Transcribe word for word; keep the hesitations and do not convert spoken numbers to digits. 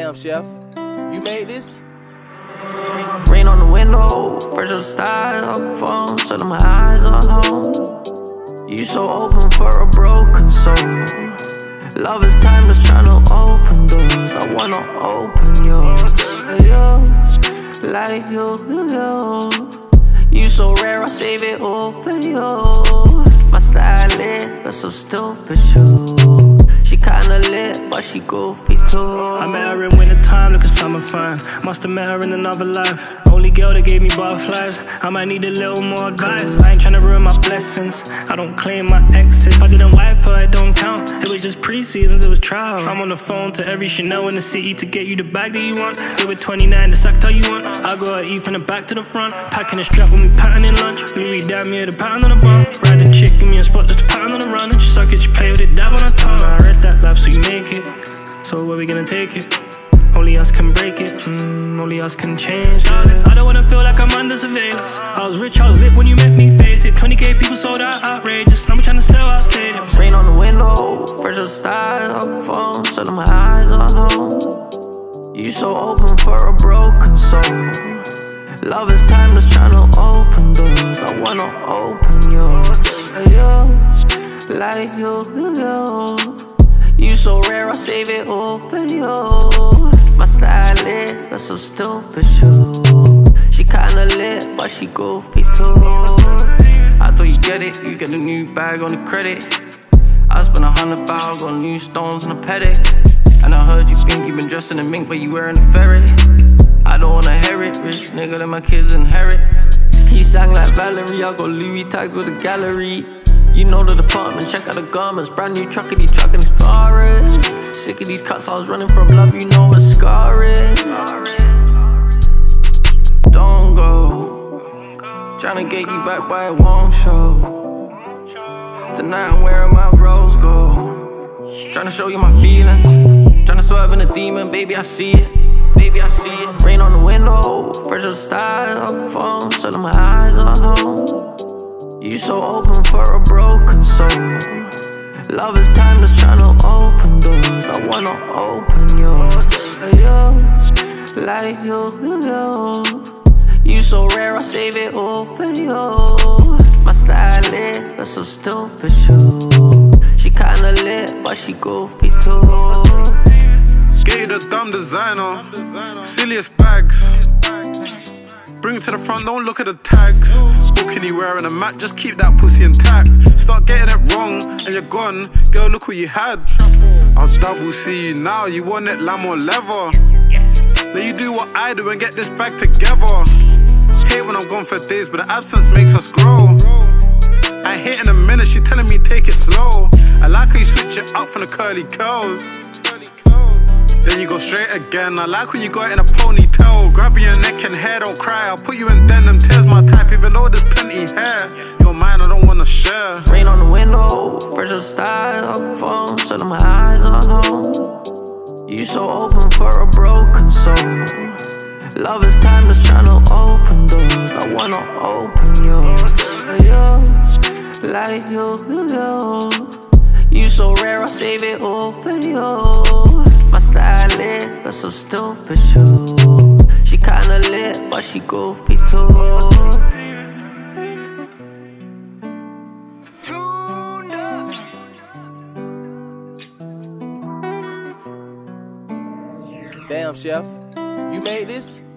Damn, chef, you made this? Rain on the window, fresh on the styrofoam, setting my eyes on home. You so open for a broken soul. Love is timeless, tryna open doors. I wanna open yours. You, like you, you. You so rare, I save it all for you. My style lit, but so stupid shoe. She kinda lit, but she goofy too. I met her in winter time, looking summer fine. Must've met her in another life. Only girl that gave me butterflies. I might need a little more advice. I ain't tryna ruin my blessings. I don't claim my exes. If I didn't wife her, it don't count. It was just pre-seasons, it was trial. I'm on the phone to every Chanel in the city to get you the bag that you want. They were twenty-nine, the sack all you want. I go out eat from the back to the front. Packing a strap when we patterning lunch. Louis damn me the pattern on the bum. Ride the chick, give me a spot just to pattern on the run. She suck it, she play with it, dab on her tongue. I read that life, so you make it. So where we gonna take it? Only us can break it, mm, only us can change, darling. I don't wanna feel like I'm under surveillance. I was rich, I was lit when you met me, face it. twenty K people sold out, outrageous. Now we tryna sell out stadiums. Rain on the window, fresh on the styrofoam, setting my eyes on home. You so open for a broken soul. Love is timeless, tryna open doors. I wanna open yours. You, like you, you. You so rare, I save it all for you. My style lit, but so stupid shoe. She kinda lit, but she goofy too. I thought you get it, you get a new bag on the credit. I spent a hundred thousand on new stones and a Patek. And I heard you think you been dressing in mink, but you wearing a ferret. I don't wanna hear it, rich nigga that my kids inherit. He sang like Valerie, I got Louis tags with a gallery. You know the department, check out the garments. Brand new truckity truck and it's foreign. Sick of these cuts, I was running from love, you know it's scarring. Don't go, tryna get you back but it won't show. Tonight I'm wearing my rose gold. Tryna show you my feelings, tryna swerve in a demon, baby I see it. Baby I see it. Rain on the window, fresh on the styrofoam, setting my eyes on home. You so open for a broken soul. Love is timeless, tryna open doors. I wanna open yours. You, like you, you. You so rare, I save it all for you. My style lit, but so stupid shoe. She kinda lit, but she goofy too. Get you the dumb designer, silliest bags. Bring it to the front, don't look at the tags. What can you wear in a mat? Just keep that pussy intact. Start getting it wrong and you're gone. Girl, look what you had. I'll double see you now. You want it lamb or leather? Now you do what I do and get this back together. Hate when I'm gone for days, but the absence makes us grow. I hate in a minute, she telling me take it slow. I like how you switch it up from the curly curls. Then you go straight again. I like when you got it in a ponytail. Grabbing your neck and hair, don't cry. I'll put you in denim, tears my type. Even though there's plenty hair, you're mine, I don't wanna share. Rain on the window, fresh on the styrofoam, setting my eyes on home. You so open for a broken soul. Love is timeless, tryna open doors. I wanna open yours. You, like you, you. You so rare, I save it all for you. My style lit, but so stupid shoe. She kinda lit, but she goofy too. Damn, chef, you made this?